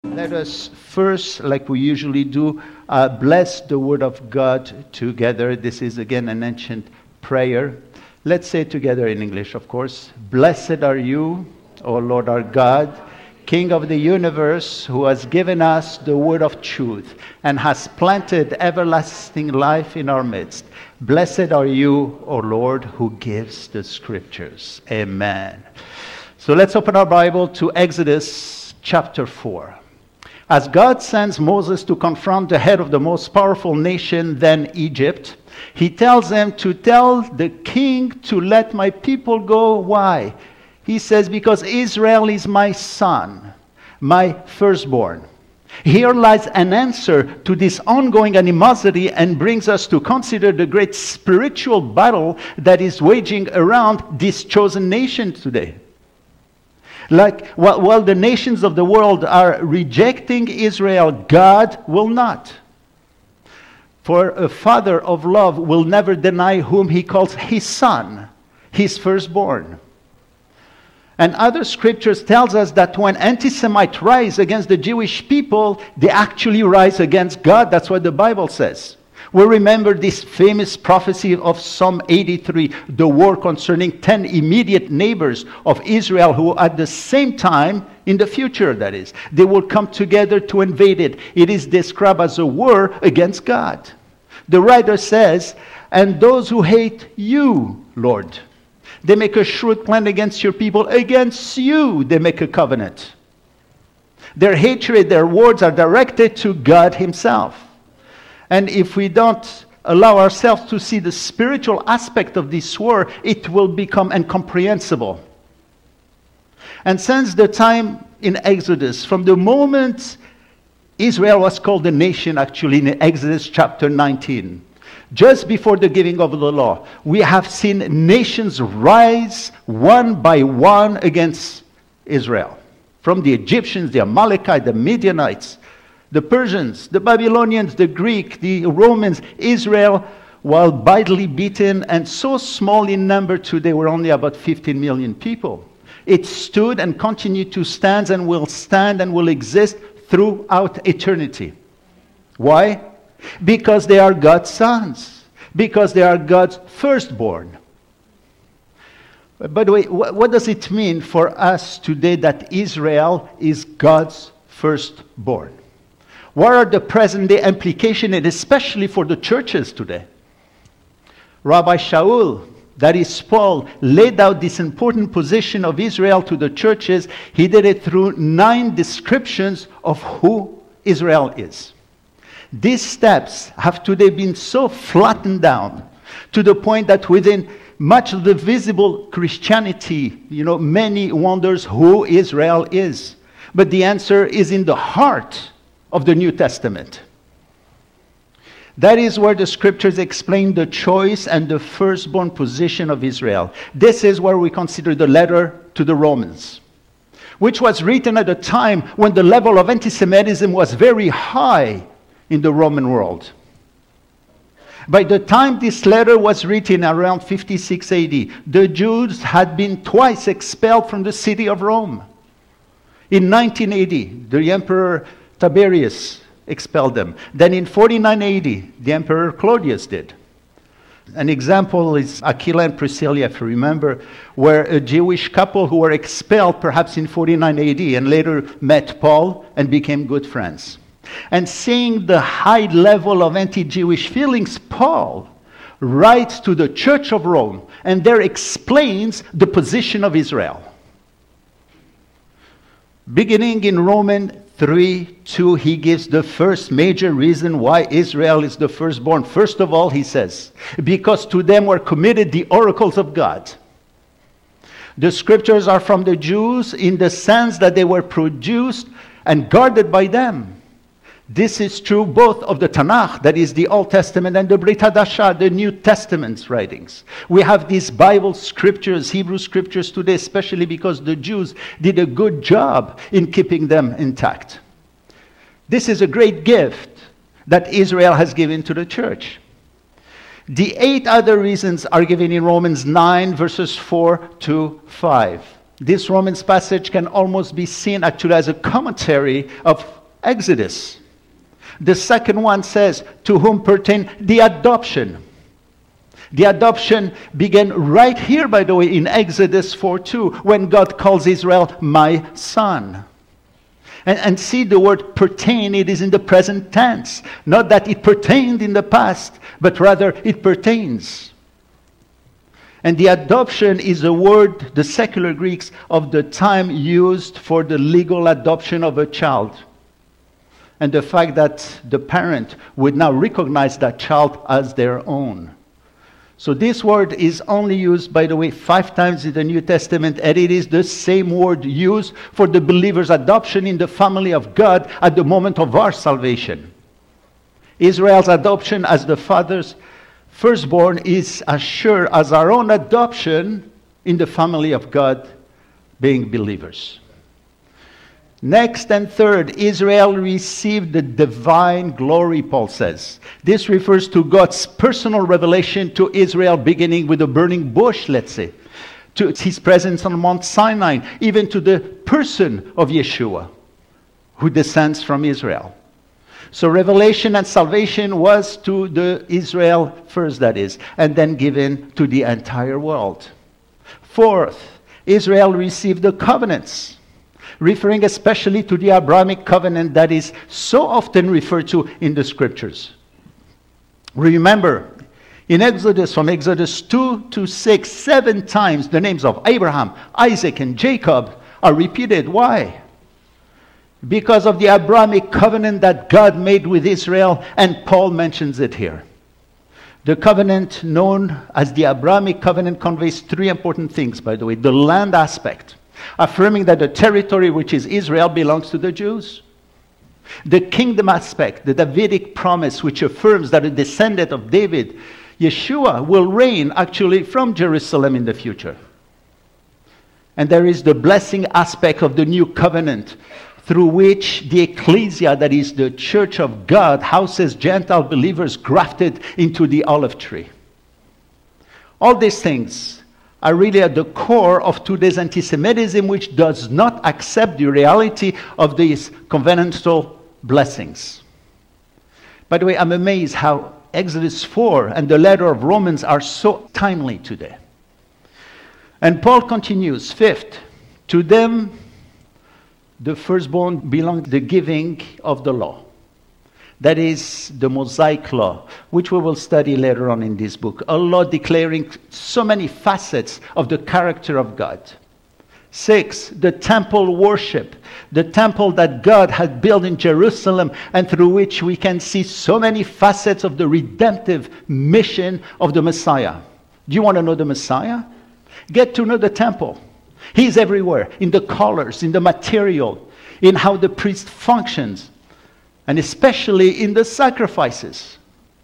Let us first, like we usually do, bless the Word of God together. This is again an ancient prayer. Let's say it together in English, of course. Blessed are you, O Lord our God, King of the universe, who has given us the word of truth and has planted everlasting life in our midst. Blessed are you, O Lord, who gives the scriptures. Amen. So let's open our Bible to Exodus chapter 4. As God sends Moses to confront the head of the most powerful nation, then Egypt, he tells him to tell the king to let my people go. Why? He says, because Israel is my son, my firstborn. Here lies an answer to this ongoing animosity and brings us to consider the great spiritual battle that is waging around this chosen nation today. Like while the nations of the world are rejecting Israel, God will not. For a father of love will never deny whom he calls his son, his firstborn. And other scriptures tells us that when anti-Semites rise against the Jewish people, they actually rise against God. That's what the Bible says. We remember this famous prophecy of Psalm 83, the war concerning 10 immediate neighbors of Israel who at the same time, in the future that is, they will come together to invade it. It is described as a war against God. The writer says, and those who hate you, Lord, they make a shrewd plan against your people. Against you, they make a covenant. Their hatred, their words are directed to God himself. And if we don't allow ourselves to see the spiritual aspect of this war, it will become incomprehensible. And since the time in Exodus, from the moment Israel was called a nation, actually in Exodus chapter 19, just before the giving of the law, we have seen nations rise one by one against Israel. From the Egyptians, the Amalekites, the Midianites, the Persians, the Babylonians, the Greek, the Romans, Israel, while badly beaten and so small in number today, we're only about 15 million people. It stood and continued to stand and will exist throughout eternity. Why? Because they are God's sons. Because they are God's firstborn. By the way, what does it mean for us today that Israel is God's firstborn? What are the present-day implications, and especially for the churches today? Rabbi Shaul, that is Paul, laid out this important position of Israel to the churches. He did it through 9 descriptions of who Israel is. These steps have today been so flattened down to the point that within much of the visible Christianity, many wonders who Israel is. But the answer is in the heart of the New Testament. That is where the scriptures explain the choice and the firstborn position of Israel. This is where we consider the letter to the Romans, which was written at a time when the level of anti-Semitism was very high in the Roman world. By the time this letter was written around 56 AD, the Jews had been twice expelled from the city of Rome. In 19 AD, the Emperor Tiberius expelled them. Then in 49 AD, the Emperor Claudius did. An example is Aquila and Priscilla, if you remember, were a Jewish couple who were expelled perhaps in 49 AD and later met Paul and became good friends. And seeing the high level of anti-Jewish feelings, Paul writes to the Church of Rome and there explains the position of Israel. Beginning in Romans 3:2, he gives the first major reason why Israel is the firstborn. First of all, he says, because to them were committed the oracles of God. The scriptures are from the Jews in the sense that they were produced and guarded by them. This is true both of the Tanakh, that is the Old Testament, and the Brit Hadashah, the New Testament's writings. We have these Bible scriptures, Hebrew scriptures today, especially because the Jews did a good job in keeping them intact. This is a great gift that Israel has given to the church. The 8 other reasons are given in Romans 9, verses 4 to 5. This Romans passage can almost be seen actually as a commentary of Exodus. The second one says, to whom pertain the adoption. The adoption began right here, by the way, in Exodus 4:2, when God calls Israel, my son. And see the word pertain, it is in the present tense. Not that it pertained in the past, but rather it pertains. And the adoption is a word, the secular Greeks of the time used for the legal adoption of a child. And the fact that the parent would now recognize that child as their own. So this word is only used, by the way, 5 times in the New Testament, and it is the same word used for the believer's adoption in the family of God at the moment of our salvation. Israel's adoption as the father's firstborn is as sure as our own adoption in the family of God, being believers. Next and third, Israel received the divine glory, Paul says. This refers to God's personal revelation to Israel, beginning with the burning bush, let's say, to his presence on Mount Sinai, even to the person of Yeshua, who descends from Israel. So revelation and salvation was to the Israel first, that is, and then given to the entire world. Fourth, Israel received the covenants, referring especially to the Abrahamic covenant that is so often referred to in the scriptures. Remember, in Exodus, from Exodus 2 to 6, 7 times the names of Abraham, Isaac, and Jacob are repeated. Why? Because of the Abrahamic covenant that God made with Israel, and Paul mentions it here. The covenant known as the Abrahamic covenant conveys 3 important things, by the way. The land aspect, affirming that the territory which is Israel belongs to the Jews. The kingdom aspect, the Davidic promise, which affirms that a descendant of David, Yeshua, will reign actually from Jerusalem in the future. And there is the blessing aspect of the new covenant, through which the ecclesia, that is the church of God, houses Gentile believers grafted into the olive tree. All these things are really at the core of today's anti-Semitism, which does not accept the reality of these covenantal blessings. By the way, I'm amazed how Exodus 4 and the letter of Romans are so timely today. And Paul continues, fifth, to them the firstborn belonged the giving of the law. That is the Mosaic law, which we will study later on in this book. A law declaring so many facets of the character of God. 6, the temple worship. The temple that God had built in Jerusalem, and through which we can see so many facets of the redemptive mission of the Messiah. Do you want to know the Messiah? Get to know the temple. He's everywhere, in the colors, in the material, in how the priest functions, and especially in the sacrifices.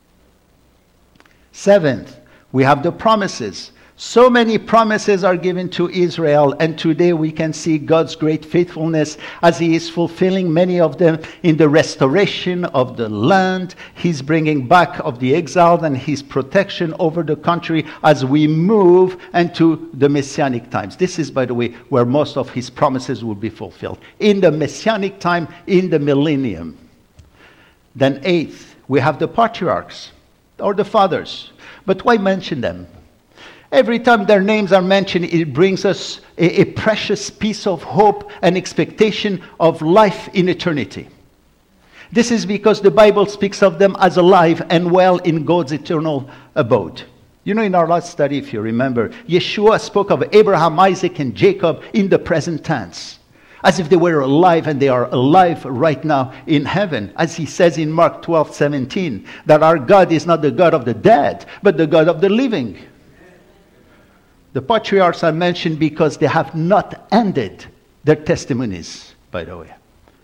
7th, we have the promises. So many promises are given to Israel, and today we can see God's great faithfulness as He is fulfilling many of them in the restoration of the land, His bringing back of the exiled, and His protection over the country as we move into the Messianic times. This is, by the way, where most of His promises will be fulfilled. In the Messianic time, in the millennium. Then 8th, we have the patriarchs, or the fathers. But why mention them? Every time their names are mentioned, it brings us a precious piece of hope and expectation of life in eternity. This is because the Bible speaks of them as alive and well in God's eternal abode. You know, in our last study, if you remember, Yeshua spoke of Abraham, Isaac, and Jacob in the present tense, as if they were alive, and they are alive right now in heaven. As He says in Mark 12:17, that our God is not the God of the dead, but the God of the living. The patriarchs are mentioned because they have not ended their testimonies, by the way.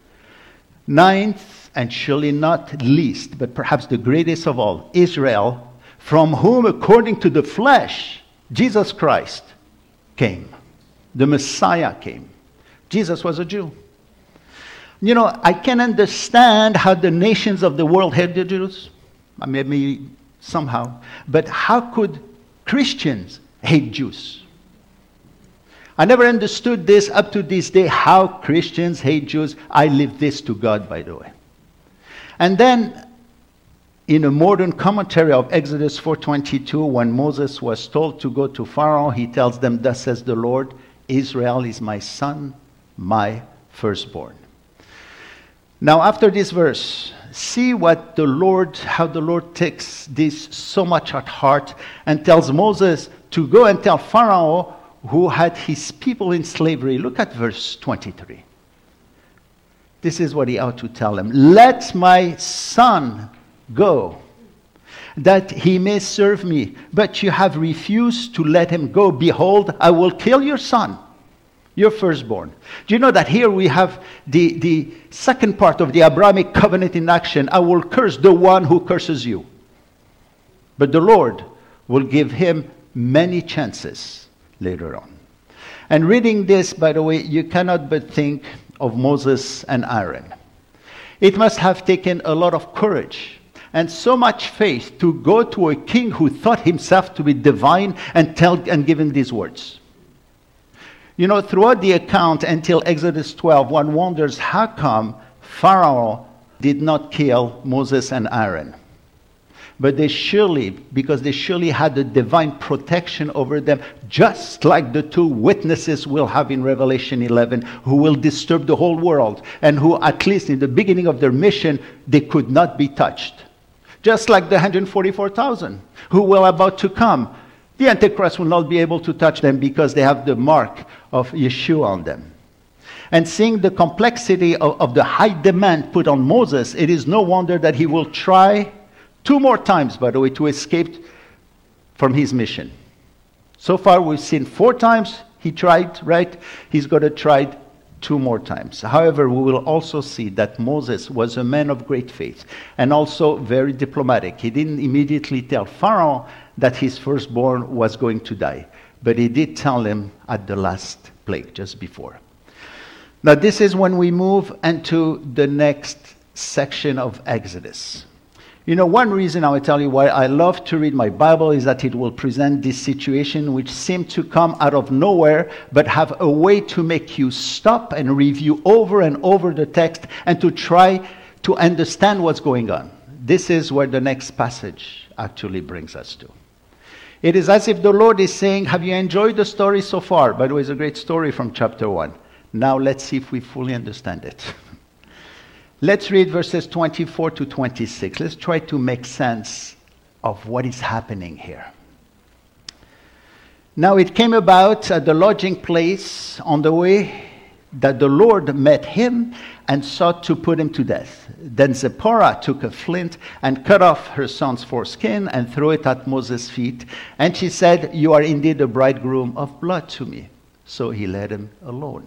9th, and surely not least, but perhaps the greatest of all, Israel, from whom, according to the flesh, Jesus Christ came. The Messiah came. Jesus was a Jew. You know, I can understand how the nations of the world hate the Jews. Maybe somehow. But how could Christians hate Jews? I never understood this up to this day, how Christians hate Jews. I leave this to God, by the way. And then, in a modern commentary of Exodus 4:22, when Moses was told to go to Pharaoh, he tells them, "Thus says the Lord, Israel is my son, my firstborn." Now, after this verse, see what how the Lord takes this so much at heart and tells Moses to go and tell Pharaoh, who had his people in slavery. Look at verse 23. This is what he ought to tell them. "Let my son go, that he may serve me. But you have refused to let him go. Behold, I will kill your son, your firstborn." Do you know that here we have the second part of the Abrahamic covenant in action? I will curse the one who curses you. But the Lord will give him many chances later on. And reading this, by the way, you cannot but think of Moses and Aaron. It must have taken a lot of courage and so much faith to go to a king who thought himself to be divine and give him these words. You know, throughout the account until Exodus 12, one wonders how come Pharaoh did not kill Moses and Aaron. But because they surely had the divine protection over them, just like the two witnesses we'll have in Revelation 11, who will disturb the whole world, and who, at least in the beginning of their mission, they could not be touched. Just like the 144,000 who will about to come. The Antichrist will not be able to touch them because they have the mark of Yeshua on them. And seeing the complexity of the high demand put on Moses, it is no wonder that he will try 2 more times, by the way, to escape from his mission. So far, we've seen 4 times he tried, right? He's going to try 2 more times. However, we will also see that Moses was a man of great faith and also very diplomatic. He didn't immediately tell Pharaoh that his firstborn was going to die, but he did tell him at the last plague, just before. Now, this is when we move into the next section of Exodus. You know, one reason I will tell you why I love to read my Bible is that it will present this situation which seemed to come out of nowhere, but have a way to make you stop and review over and over the text and to try to understand what's going on. This is where the next passage actually brings us to. It is as if the Lord is saying, have you enjoyed the story so far? By the way, it's a great story from chapter 1. Now let's see if we fully understand it. Let's read verses 24 to 26. Let's try to make sense of what is happening here. Now it came about at the lodging place on the way that the Lord met him and sought to put him to death. Then Zipporah took a flint and cut off her son's foreskin and threw it at Moses' feet. And she said, "You are indeed a bridegroom of blood to me." So he let him alone.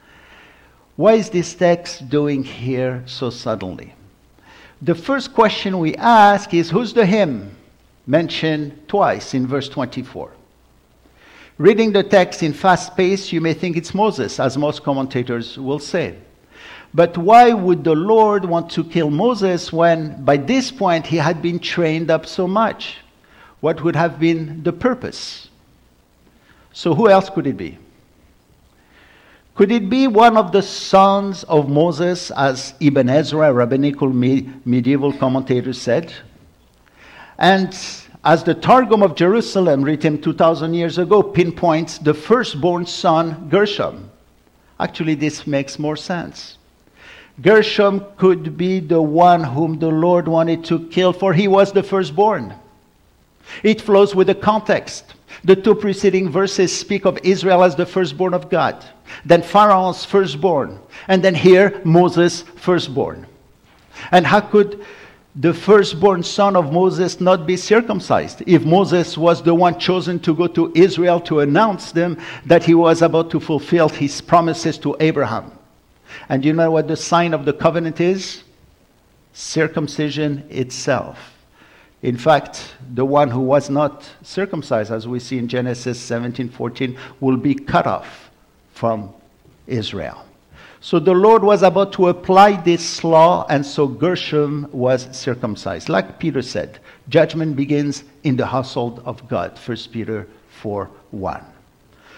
Why is this text doing here so suddenly? The first question we ask is, who's the him? Mentioned twice in verse 24. Reading the text in fast pace, you may think it's Moses, as most commentators will say. But why would the Lord want to kill Moses when, by this point, he had been trained up so much? What would have been the purpose? So who else could it be? Could it be one of the sons of Moses, as Ibn Ezra, a rabbinical medieval commentator, said? And as the Targum of Jerusalem, written 2,000 years ago, pinpoints the firstborn son, Gershom. Actually, this makes more sense. Gershom could be the one whom the Lord wanted to kill, for he was the firstborn. It flows with the context. The 2 preceding verses speak of Israel as the firstborn of God. Then Pharaoh's firstborn. And then here, Moses' firstborn. And how could the firstborn son of Moses not be circumcised if Moses was the one chosen to go to Israel to announce them that he was about to fulfill his promises to Abraham? And you know what the sign of the covenant is? Circumcision itself. In fact, the one who was not circumcised, as we see in Genesis 17:14, will be cut off from Israel. So the Lord was about to apply this law, and so Gershom was circumcised. Like Peter said, judgment begins in the household of God, 1 Peter 4:1.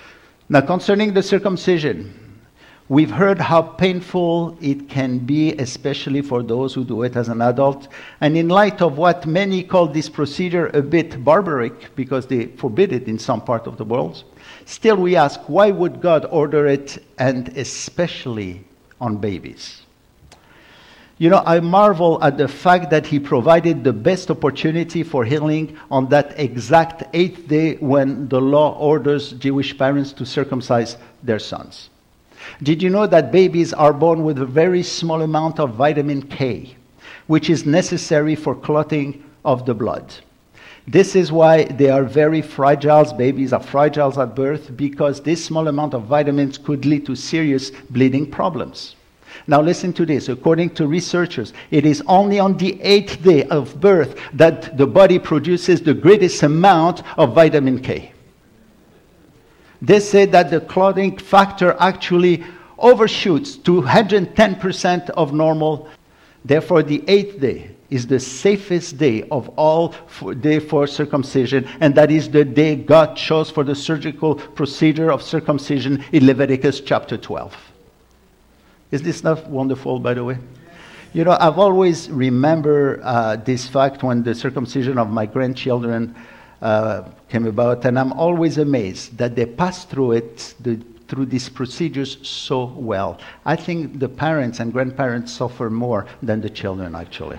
Now, concerning the circumcision, we've heard how painful it can be, especially for those who do it as an adult. And in light of what many call this procedure a bit barbaric, because they forbid it in some part of the world, still we ask, why would God order it, and especially on babies? You know, I marvel at the fact that he provided the best opportunity for healing on that exact 8th day when the law orders Jewish parents to circumcise their sons. Did you know that babies are born with a very small amount of vitamin K, which is necessary for clotting of the blood? This is why they are very fragile. Babies are fragile at birth because this small amount of vitamins could lead to serious bleeding problems. Now listen to this. According to researchers, it is only on the 8th day of birth that the body produces the greatest amount of vitamin K. They say that the clotting factor actually overshoots to 110% of normal. Therefore, the 8th day is the safest day of all for circumcision, and that is the day God chose for the surgical procedure of circumcision in Leviticus chapter 12. Is this not wonderful, by the way? You know, I've always remembered this fact when the circumcision of my grandchildren came about, and I'm always amazed that they passed through through these procedures so well. I think the parents and grandparents suffer more than the children, actually.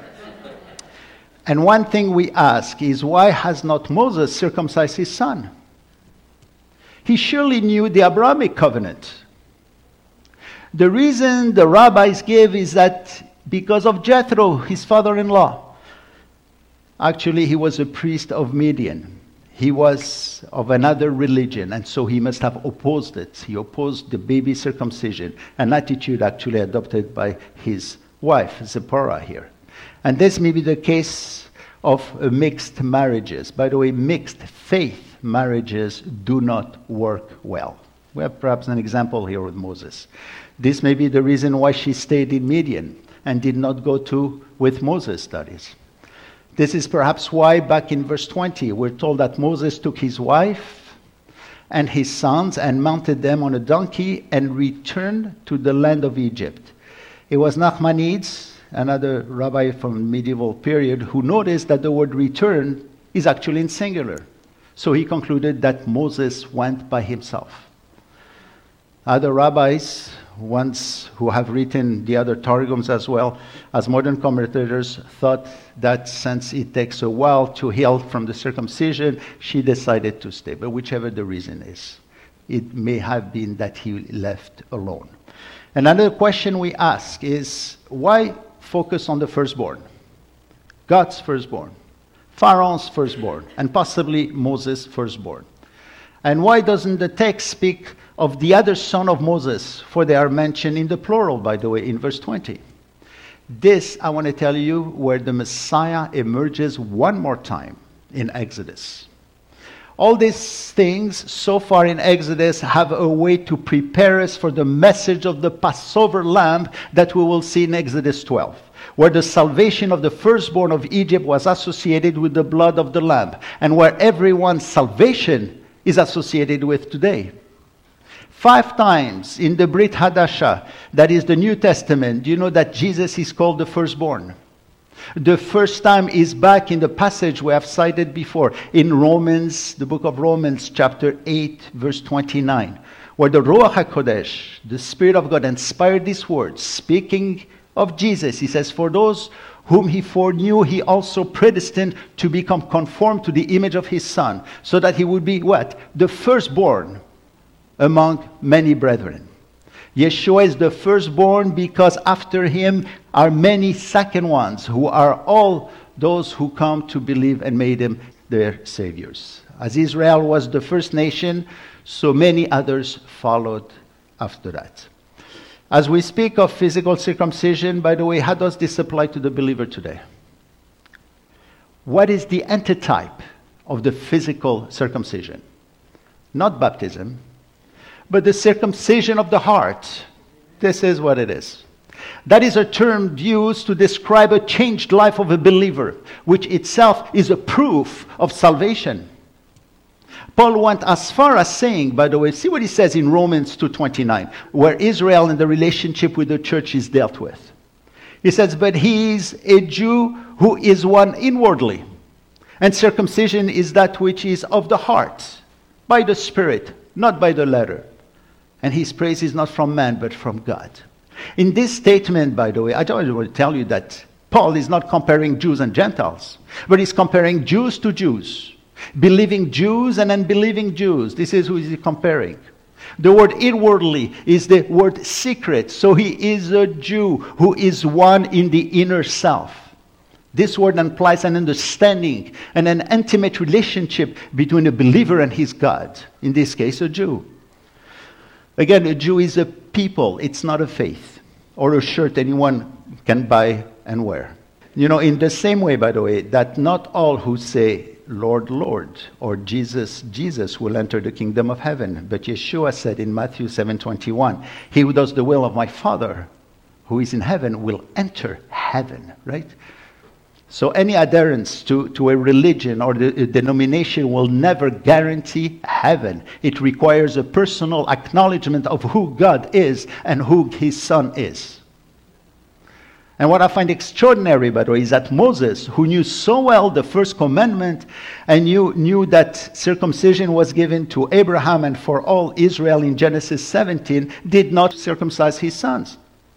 And one thing we ask is, why has not Moses circumcised his son? He surely knew the Abrahamic covenant. The reason the rabbis gave is that because of Jethro, his father-in-law. Actually, he was a priest of Midian. He was of another religion, and so he must have opposed it. He opposed the baby circumcision, an attitude actually adopted by his wife, Zipporah, here. And this may be the case of mixed marriages. By the way, mixed faith marriages do not work well. We have perhaps an example here with Moses. This may be the reason why she stayed in Midian and did not go with Moses studies. This is perhaps why back in verse 20, we're told that Moses took his wife and his sons and mounted them on a donkey and returned to the land of Egypt. It was Nachmanides, another rabbi from the medieval period, who noticed that the word return is actually in singular. So he concluded that Moses went by himself. Other rabbis, ones who have written the other Targums as well as modern commentators, thought that since it takes a while to heal from the circumcision, she decided to stay. But whichever the reason is, it may have been that he left alone. Another question we ask is, why focus on the firstborn? God's firstborn, Pharaoh's firstborn, and possibly Moses' firstborn. And why doesn't the text speak of the other son of Moses, for they are mentioned in the plural, by the way, in verse 20. This, I want to tell you, where the Messiah emerges one more time in Exodus. All these things so far in Exodus have a way to prepare us for the message of the Passover lamb that we will see in Exodus 12, where the salvation of the firstborn of Egypt was associated with the blood of the lamb, and where everyone's salvation is associated with today. 5 times in the Brit Hadashah, that is the New Testament, you know that Jesus is called the firstborn. The first time is back in the passage we have cited before, in Romans, the book of Romans, chapter 8, verse 29, where the Ruach HaKodesh, the Spirit of God, inspired these words, speaking of Jesus. He says, for those whom he foreknew, he also predestined to become conformed to the image of his Son, so that he would be what? The firstborn among many brethren. Yeshua is the firstborn because after him are many second ones, who are all those who come to believe and made him their saviors. As Israel was the first nation, so many others followed after that. As we speak of physical circumcision, by the way, how does this apply to the believer today? What is the antitype of the physical circumcision? Not baptism, but the circumcision of the heart. This is what it is. That is a term used to describe a changed life of a believer, which itself is a proof of salvation. Paul went as far as saying, by the way, see what he says in Romans 2:29, where Israel and the relationship with the church is dealt with. He says, but he is a Jew who is one inwardly, and circumcision is that which is of the heart, by the Spirit, not by the letter. And his praise is not from man, but from God. In this statement, by the way, I don't want to tell you that Paul is not comparing Jews and Gentiles, but he's comparing Jews to Jews. Believing Jews and unbelieving Jews. This is who he is comparing. The word inwardly is the word secret. So he is a Jew who is one in the inner self. This word implies an understanding and an intimate relationship between a believer and his God. In this case, a Jew. Again, a Jew is a people. It's not a faith or a shirt anyone can buy and wear. You know, in the same way, by the way, that not all who say, Lord, Lord, or Jesus, Jesus will enter the kingdom of heaven. But Yeshua said in Matthew 7:21, he who does the will of my Father who is in heaven will enter heaven, right? So any adherence to a religion or a denomination will never guarantee heaven. It requires a personal acknowledgement of who God is and who his Son is. And what I find extraordinary, by the way, is that Moses, who knew so well the first commandment and knew that circumcision was given to Abraham and for all Israel in Genesis 17, did not circumcise his sons.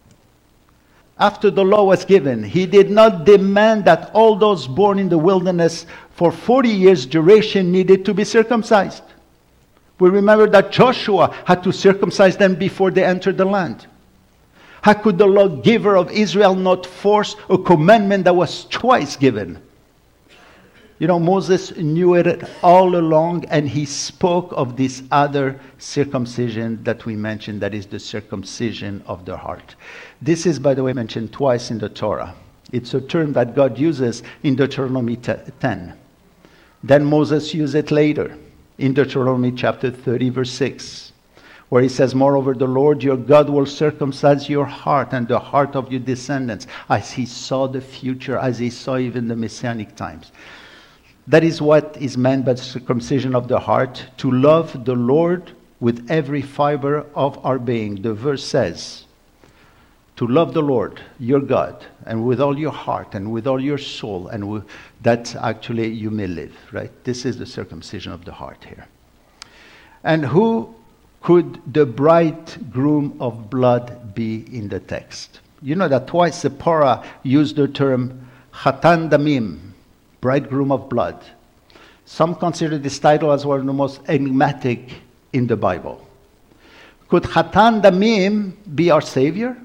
After the law was given, he did not demand that all those born in the wilderness for 40 years' duration needed to be circumcised. We remember that Joshua had to circumcise them before they entered the land. How could the lawgiver of Israel not force a commandment that was twice given? You know, Moses knew it all along, and he spoke of this other circumcision that we mentioned, that is the circumcision of the heart. This is, by the way, mentioned twice in the Torah. It's a term that God uses in Deuteronomy 10. Then Moses used it later in Deuteronomy chapter 30, verse 6. Where he says, moreover, the Lord your God will circumcise your heart and the heart of your descendants, as he saw the future, as he saw even the messianic times. That is what is meant by circumcision of the heart, to love the Lord with every fiber of our being. The verse says, to love the Lord, your God, and with all your heart and with all your soul, and that actually you may live, right? This is the circumcision of the heart here. And who could the bridegroom of blood be in the text? You know that twice Zipporah used the term Chatan Damim, bridegroom of blood. Some consider this title as one of the most enigmatic in the Bible. Could Chatan Damim be our Savior?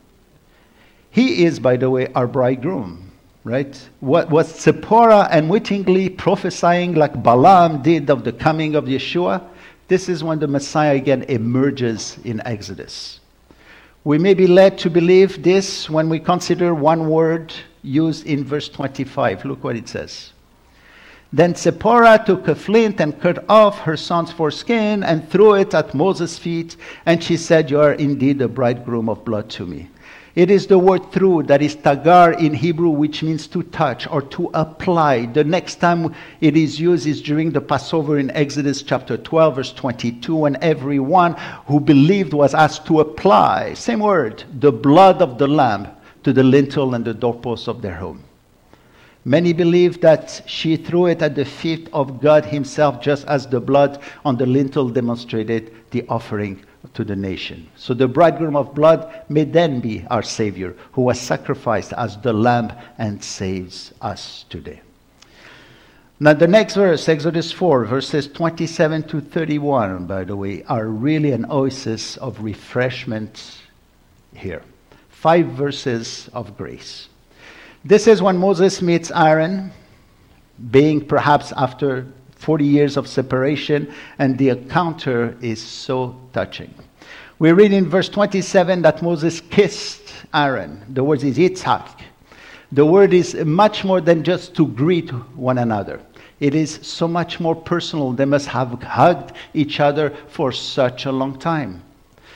He is, by the way, our bridegroom, right? What was Zipporah unwittingly prophesying like Balaam did of the coming of Yeshua? This is when the Messiah again emerges in Exodus. We may be led to believe this when we consider one word used in verse 25. Look what it says. Then Zipporah took a flint and cut off her son's foreskin and threw it at Moses' feet. And she said, you are indeed a bridegroom of blood to me. It is the word through that is tagar in Hebrew, which means to touch or to apply. The next time it is used is during the Passover in Exodus chapter 12, verse 22, when everyone who believed was asked to apply, same word, the blood of the lamb to the lintel and the doorposts of their home. Many believe that she threw it at the feet of God himself, just as the blood on the lintel demonstrated the offering to the nation. So the bridegroom of blood may then be our Savior, who was sacrificed as the lamb and saves us today. Now the next verse, Exodus 4, verses 27 to 31, by the way, are really an oasis of refreshment here. 5 verses of grace. This is when Moses meets Aaron, being perhaps after 40 years of separation, and the encounter is so touching. We read in verse 27 that Moses kissed Aaron. The word is Yitzhak. The word is much more than just to greet one another. It is so much more personal. They must have hugged each other for such a long time.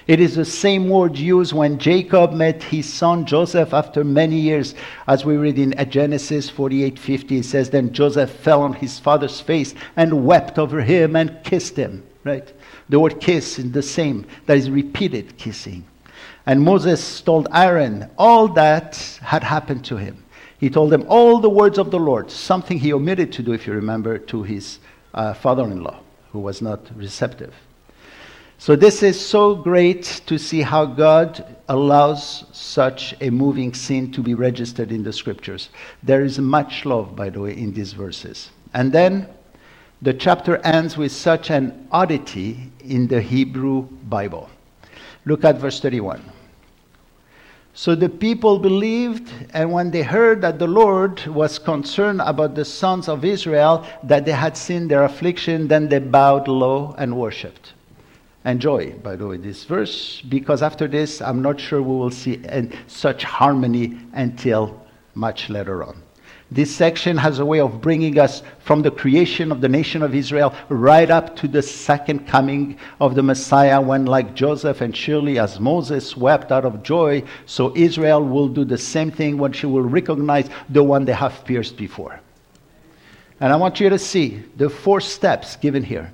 It is the same word used when Jacob met his son Joseph after many years. As we read in Genesis 48:50, it says, "Then Joseph fell on his father's face and wept over him and kissed him." Right? The word kiss is the same. That is repeated kissing. And Moses told Aaron all that had happened to him. He told him all the words of the Lord, something he omitted to do, if you remember, to his father-in-law, who was not receptive. So this is so great to see how God allows such a moving scene to be registered in the scriptures. There is much love, by the way, in these verses. And then the chapter ends with such an oddity in the Hebrew Bible. Look at verse 31. "So the people believed, and when they heard that the Lord was concerned about the sons of Israel, that they had seen their affliction, then they bowed low and worshipped." Enjoy, by the way, this verse, because after this, I'm not sure we will see such harmony until much later on. This section has a way of bringing us from the creation of the nation of Israel right up to the second coming of the Messiah, when, like Joseph and surely as Moses wept out of joy, so Israel will do the same thing when she will recognize the one they have pierced before. And I want you to see the 4 steps given here.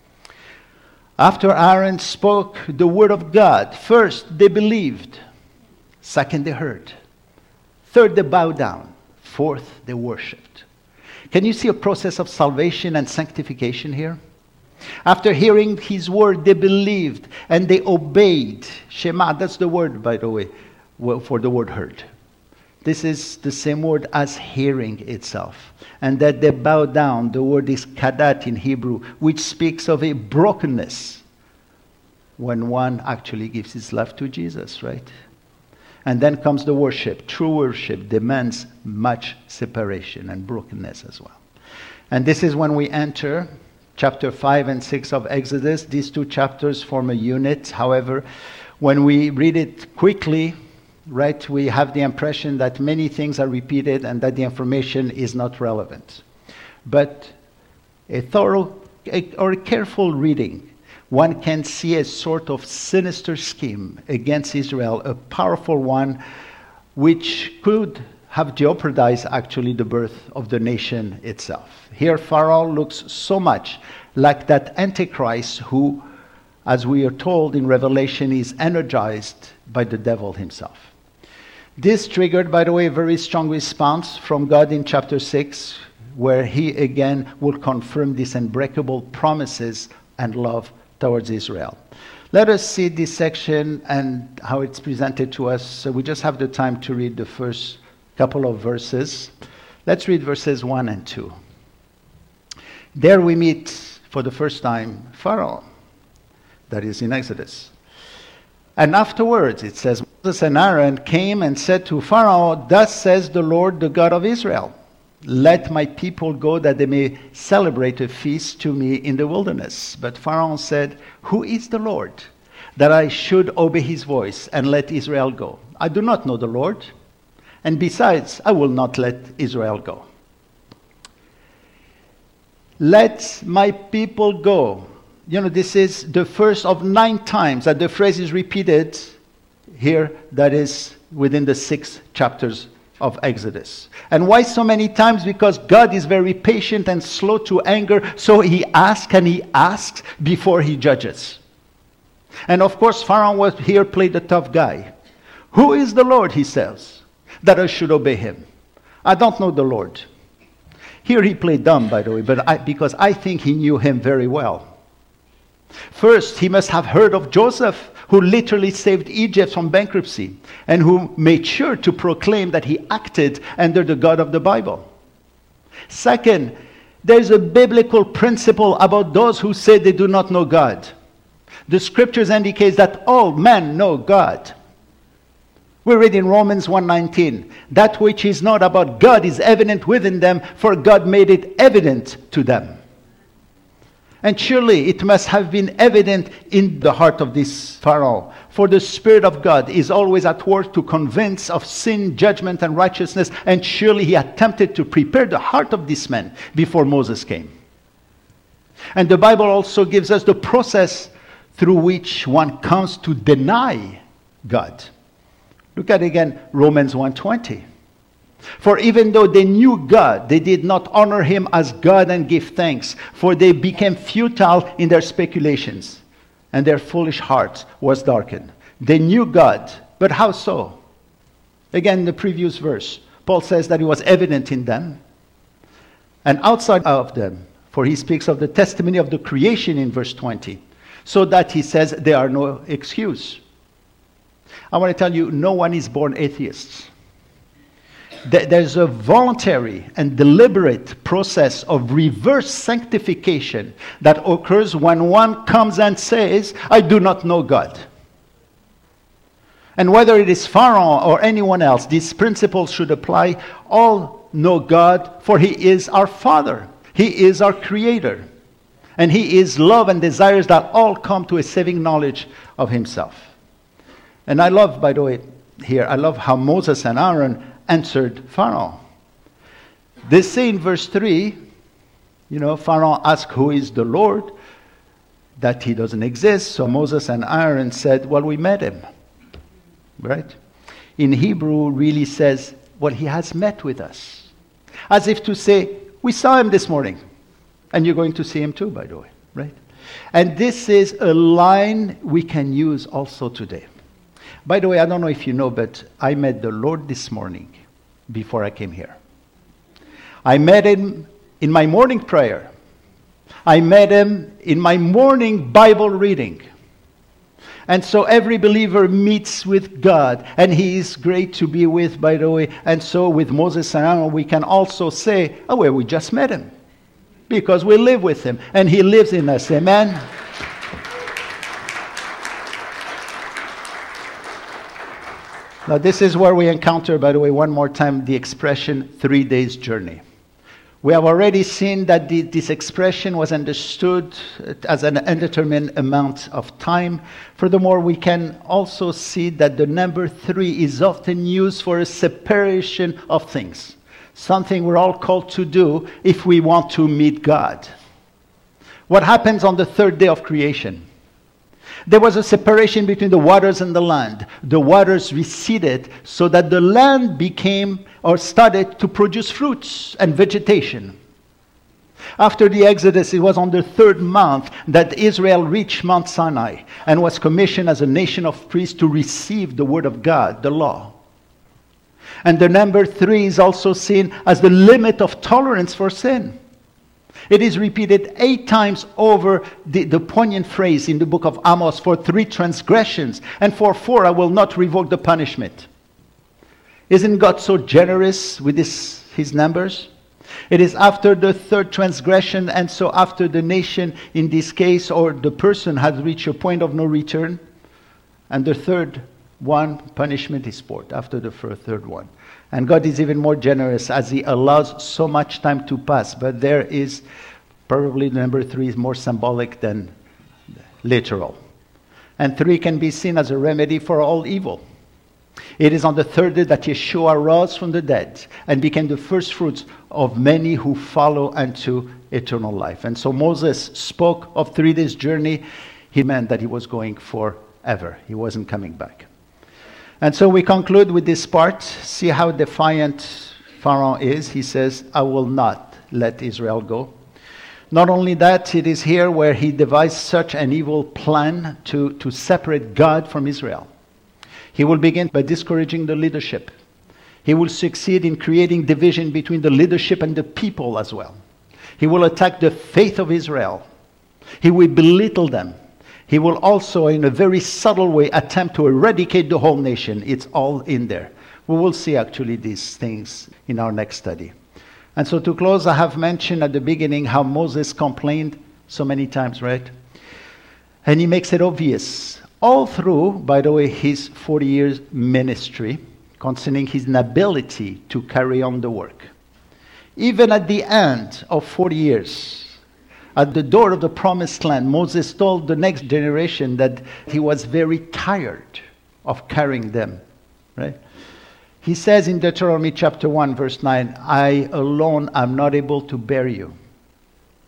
After Aaron spoke the word of God, first they believed, second they heard, third they bowed down, fourth they worshipped. Can you see a process of salvation and sanctification here? After hearing his word, they believed and they obeyed. Shema, that's the word, by the way, for the word heard. This is the same word as hearing itself. And that they bow down, the word is kadat in Hebrew, which speaks of a brokenness when one actually gives his life to Jesus, right? And then comes the worship. True worship demands much separation and brokenness as well. And this is when we enter chapter 5 and 6 of Exodus. These 2 chapters form a unit. However, when we read it quickly, right, we have the impression that many things are repeated and that the information is not relevant. But a thorough or a careful reading, one can see a sort of sinister scheme against Israel, a powerful one, which could have jeopardized actually the birth of the nation itself. Here Pharaoh looks so much like that Antichrist who, as we are told in Revelation, is energized by the devil himself. This triggered, by the way, a very strong response from God in chapter 6, where he again will confirm these unbreakable promises and love towards Israel. Let us see this section and how it's presented to us. So we just have the time to read the first couple of verses. Let's read verses 1 and 2. There we meet for the first time Pharaoh. That is in Exodus. And afterwards, it says, Moses and Aaron came and said to Pharaoh, "Thus says the Lord, the God of Israel, let my people go that they may celebrate a feast to me in the wilderness." But Pharaoh said, "Who is the Lord, that I should obey his voice and let Israel go? I do not know the Lord, and besides, I will not let Israel go." Let my people go. You know, this is the first of 9 times that the phrase is repeated here, that is within the 6 chapters of Exodus. And why so many times? Because God is very patient and slow to anger, so he asks and he asks before he judges. And of course, Pharaoh was here played the tough guy. "Who is the Lord," he says, "that I should obey him? I don't know the Lord." Here he played dumb, by the way, but because I think he knew him very well. First, he must have heard of Joseph, who literally saved Egypt from bankruptcy, and who made sure to proclaim that he acted under the God of the Bible. Second, there's a biblical principle about those who say they do not know God. The scriptures indicate that all men know God. We read in Romans 1:19, "That which is not about God is evident within them, for God made it evident to them." And surely it must have been evident in the heart of this Pharaoh. For the Spirit of God is always at work to convince of sin, judgment, and righteousness. And surely he attempted to prepare the heart of this man before Moses came. And the Bible also gives us the process through which one comes to deny God. Look at again Romans 1:20. For even though they knew God, they did not honor him as God and give thanks, for they became futile in their speculations, and their foolish heart was darkened. They knew God, but how so? Again, the previous verse, Paul says that it was evident in them and outside of them, for he speaks of the testimony of the creation in verse 20, so that he says there are no excuse. I want to tell you, no one is born atheists. There's a voluntary and deliberate process of reverse sanctification that occurs when one comes and says, I do not know God. And whether it is Pharaoh or anyone else, these principles should apply. All know God, for he is our Father. He is our Creator. And he is love and desires that all come to a saving knowledge of himself. And I love, by the way, here, I love how Moses and Aaron answered Pharaoh. They say in verse 3, Pharaoh asked who is the Lord, that he doesn't exist. So Moses and Aaron said, well, we met him. Right? In Hebrew, really says, well, he has met with us. As if to say, we saw him this morning. And you're going to see him too, by the way. Right? And this is a line we can use also today. By the way, I don't know if you know, but I met the Lord this morning before I came here. I met him in my morning prayer. I met him in my morning Bible reading. And so every believer meets with God, and he is great to be with, by the way. And so with Moses and Aaron, we can also say, oh, well, we just met him because we live with him, and he lives in us. Amen? Now, this is where we encounter, by the way, one more time, the expression 3 days journey. We have already seen that this expression was understood as an undetermined amount of time. Furthermore, we can also see that the number 3 is often used for a separation of things. Something we're all called to do if we want to meet God. What happens on the third day of creation? There was a separation between the waters and the land. The waters receded so that the land became or started to produce fruits and vegetation. After the Exodus, it was on the third month that Israel reached Mount Sinai and was commissioned as a nation of priests to receive the word of God, the law. And the number 3 is also seen as the limit of tolerance for sin. It is repeated 8 times over the poignant phrase in the book of Amos, for 3 transgressions, and for 4 I will not revoke the punishment. Isn't God so generous with his numbers? It is after the 3rd transgression, and so after the nation in this case, or the person has reached a point of no return, and the 3rd one, punishment is poured after the 3rd one. And God is even more generous as he allows so much time to pass. But there is probably number 3 is more symbolic than literal. And 3 can be seen as a remedy for all evil. It is on the 3rd day that Yeshua rose from the dead and became the first fruits of many who follow unto eternal life. And so Moses spoke of 3 days journey. He meant that he was going forever. He wasn't coming back. And so we conclude with this part. See how defiant Pharaoh is. He says, I will not let Israel go. Not only that, it is here where he devised such an evil plan to separate God from Israel. He will begin by discouraging the leadership. He will succeed in creating division between the leadership and the people as well. He will attack the faith of Israel. He will belittle them. He will also, in a very subtle way, attempt to eradicate the whole nation. It's all in there. We will see actually these things in our next study. And so to close, I have mentioned at the beginning how Moses complained so many times, right? And he makes it obvious all through, by the way, his 40 years ministry concerning his inability to carry on the work. Even at the end of 40 years, at the door of the promised land, Moses told the next generation that he was very tired of carrying them, right? He says in Deuteronomy chapter 1, verse 9, I alone am not able to bear you.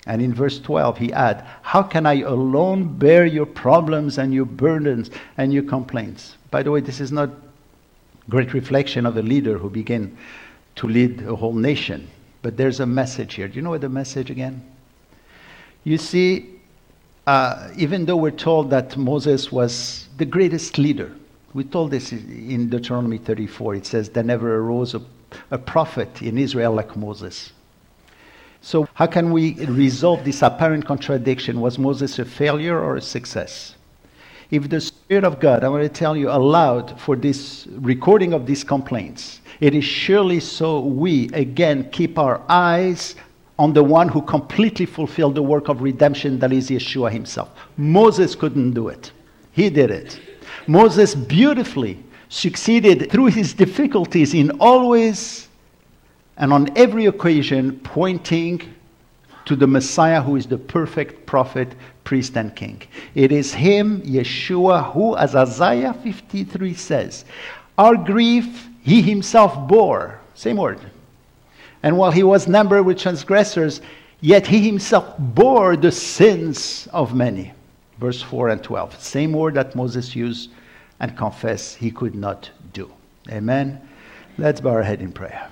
And in verse 12, he adds, how can I alone bear your problems and your burdens and your complaints? By the way, this is not great reflection of a leader who began to lead a whole nation. But there's a message here. Do you know what the message again? You see, even though we're told that Moses was the greatest leader, we're told this in Deuteronomy 34. It says, there never arose a prophet in Israel like Moses. So how can we resolve this apparent contradiction? Was Moses a failure or a success? If the Spirit of God, I want to tell you, allowed for this recording of these complaints, it is surely so we, again, keep our eyes on the one who completely fulfilled the work of redemption, that is Yeshua himself. Moses couldn't do it. He did it. Moses beautifully succeeded through his difficulties in always and on every occasion pointing to the Messiah, who is the perfect prophet, priest, and king. It is him, Yeshua, who, as Isaiah 53 says, our grief he himself bore. Same word. And while he was numbered with transgressors, yet he himself bore the sins of many. Verse 4 and 12. Same word that Moses used and confessed he could not do. Amen. Let's bow our head in prayer.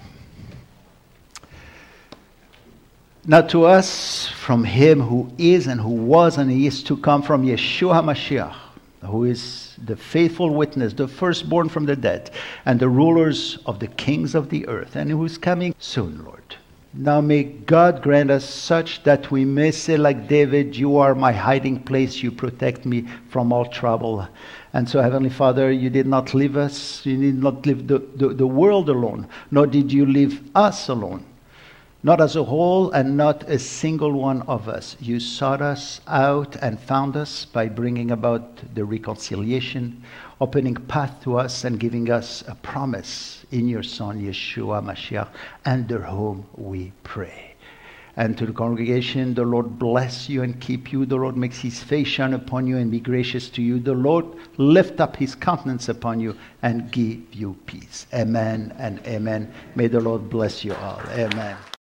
Now to us, from him who is and who was and he is to come, from Yeshua HaMashiach, who is the faithful witness, the firstborn from the dead, and the rulers of the kings of the earth, and who is coming soon, Lord. Now may God grant us such that we may say like David, you are my hiding place, you protect me from all trouble. And so, Heavenly Father, you did not leave us, you did not leave the world alone, nor did you leave us alone. Not as a whole, and not a single one of us. You sought us out and found us by bringing about the reconciliation, opening path to us and giving us a promise in your Son, Yeshua Mashiach, under whom we pray. And to the congregation, the Lord bless you and keep you. The Lord makes his face shine upon you and be gracious to you. The Lord lift up his countenance upon you and give you peace. Amen and amen. May the Lord bless you all. Amen.